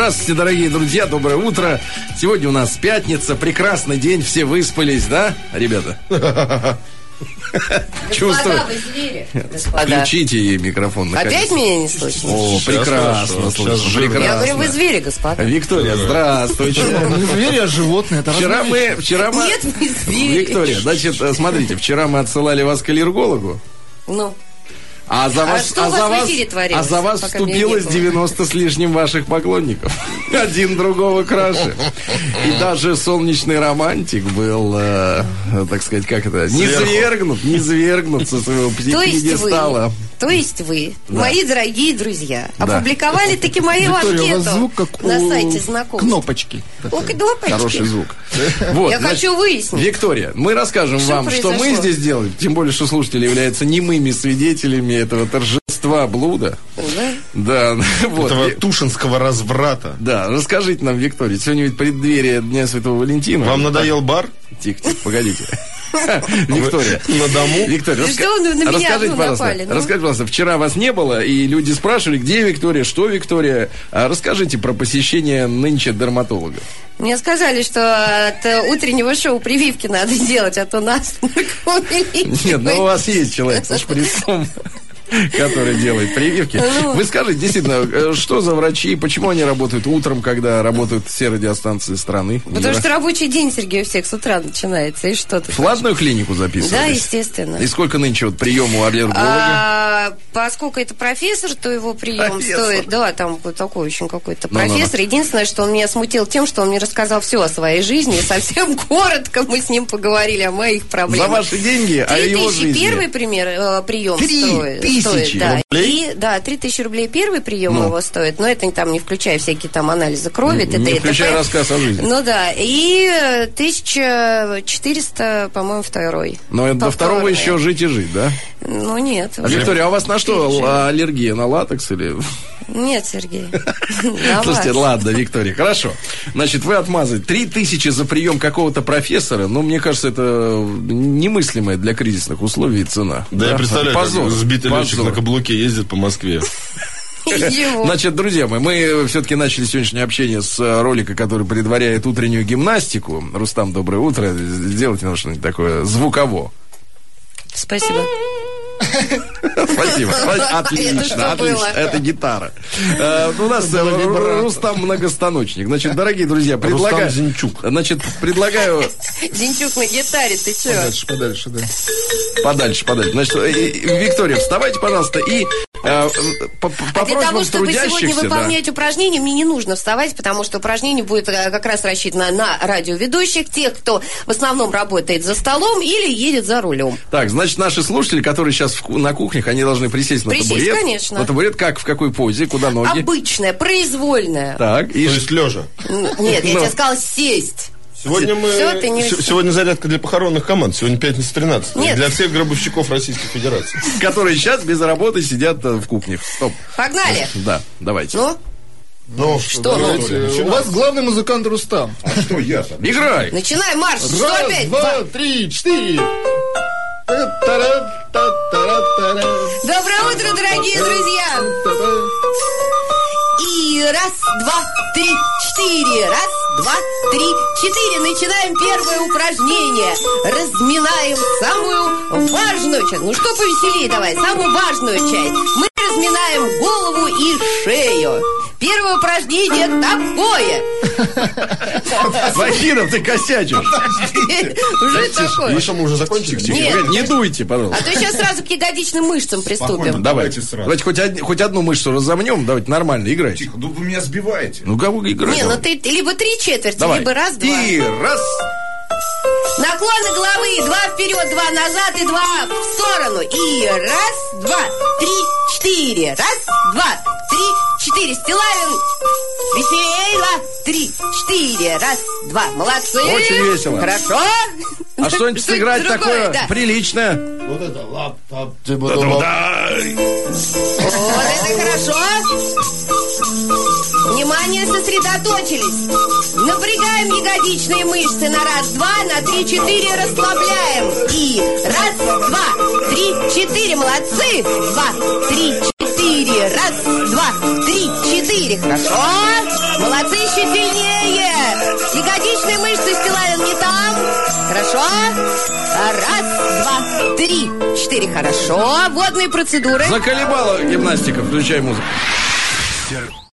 Здравствуйте, дорогие друзья, доброе утро. Сегодня у нас пятница, прекрасный день, все выспались, да, ребята? Чувствую. Господа, вы звери. Господа. Включите микрофон. Наконец. Опять меня не слышно? О, прекрасно. Прекрасно. Я говорю, вы звери, господа. Виктория, здравствуйте. Не звери, а животные. Вчера мы... Нет, вы звери. Виктория, значит, смотрите, вчера мы отсылали вас к аллергологу. Ну. А за вас вступилось 90 с лишним ваших поклонников. Один другого краше. И даже солнечный романтик был, так сказать, как это, низвергнут со своего пьедестала. То есть вы, мои дорогие друзья, опубликовали таки мою анкету на сайте знакомств. Кнопочки. Хороший звук. Я хочу выяснить. Виктория, мы расскажем вам, что мы здесь делаем. Тем более, что слушатели являются немыми свидетелями этого торжества блуда. Да. Этого тушинского разврата. Да, расскажите нам, Виктория, сегодня ведь преддверие Дня Святого Валентина. Вам надоел бар? Тихо, погодите. Виктория. На дому? Виктория, расскажите, пожалуйста, вчера вас не было, и люди спрашивали, где Виктория, что Виктория. Расскажите про посещение нынче дерматолога. Мне сказали, что от утреннего шоу прививки надо делать, а то нас Нет, но у вас есть человек со шприцом, который делает прививки. Вы скажите, действительно, что за врачи, почему они работают утром, когда работают все радиостанции страны? Потому что рабочий день, Сергей, у всех с утра начинается. И что ты в платную клинику записывались? Да, естественно. И сколько нынче вот прием у аллерголога? Поскольку это професор, то его прием стоит... Да, там такой очень какой-то профессор. Единственное, что он меня смутил тем, что он мне рассказал все о своей жизни. Совсем коротко мы с ним поговорили о моих проблемах. За ваши деньги, о его жизни. 3000 первый прием стоит. 3000 рублей? Да, 3000 рублей первый прием его стоит, но это там не включая всякие там анализы крови. Не включая рассказ о жизни. Ну да, и 1400, по-моему, второй. Но до второго еще жить и жить, да? Ну нет. Виктория, а у вас на что аллергия? На латекс или... Нет, Сергей. Слушайте, ладно, Виктория, хорошо. Значит, вы отмазываете 3000 за прием какого-то профессора, ну, мне кажется, это немыслимая для кризисных условий цена. Да, я представляю, как сбитый летчик на каблуке ездит по Москве. Значит, друзья мои, мы все-таки начали сегодняшнее общение с ролика, который предваряет утреннюю гимнастику. Рустам, доброе утро. Сделайте нам что-нибудь такое звуково. Спасибо. Спасибо. Отлично, отлично. Это гитара. У нас Рустам многостаночник. Значит, дорогие друзья, предлагаю... Рустам Зинчук. Значит, предлагаю... Зинчук на гитаре, ты че? Подальше, да. Подальше. Значит, Виктория, вставайте, пожалуйста, и по для того, чтобы трудящихся, сегодня выполнять упражнения, мне не нужно вставать, потому что упражнение будет как раз рассчитано на радиоведущих, тех, кто в основном работает за столом или едет за рулем. Так, значит, наши слушатели, которые сейчас на кухнях, они должны присесть на табурет. Конечно. На табурет как, в какой позе, куда ноги? Обычная, произвольная. Так, и... То есть лежа? Нет, я тебе сказала сесть. Сегодня зарядка для похоронных команд. Сегодня пятница 13. Нет. Для всех гробовщиков Российской Федерации. Которые сейчас без работы сидят в кухнях. Стоп. Погнали. Да, давайте. Ну, что? У вас главный музыкант Рустам. А что я там? Играй. Начинай марш. Раз, два, три, четыре. Доброе утро, дорогие друзья. И раз, два, три, четыре. Раз, два, три, четыре. Начинаем первое упражнение. Разминаем самую важную часть. Ну что повеселее давай, самую важную часть. Мы разминаем голову и шею. Первое упражнение такое. Вахидов, ты косячишь. Уже такое. Ну что, мы уже закончили? Нет. Не дуйте, пожалуйста. А то сейчас сразу к ягодичным мышцам приступим. Давайте хоть одну мышцу разомнем. Давайте нормально, играйте. Тихо, ну вы меня сбиваете. Ну, кого играть? Не, ну ты либо 3/4, давай. либо раз, два. И раз. Наклоны головы. 2 вперед, 2 назад и 2 в сторону. И раз, два, три, четыре. Раз, два, три, четыре. Стилавин. Весело. 3, 4. Раз, два. Молодцы. Очень весело. Хорошо. А что-нибудь сыграть такое приличное? Вот это лап-тап. Вот это хорошо. Внимание, сосредоточились. Напрягаем ягодичные мышцы на раз, два, на 3, 4 расслабляем. И раз, два, 3, 4. Молодцы. 2, 3, 4. Раз, два, 3, 4. Хорошо. Молодцы. Молодцы, еще сильнее. Ягодичные мышцы Стилавин не там. Хорошо. Раз, два, три, четыре. Хорошо. Водные процедуры. Заколебала гимнастика, включай музыку.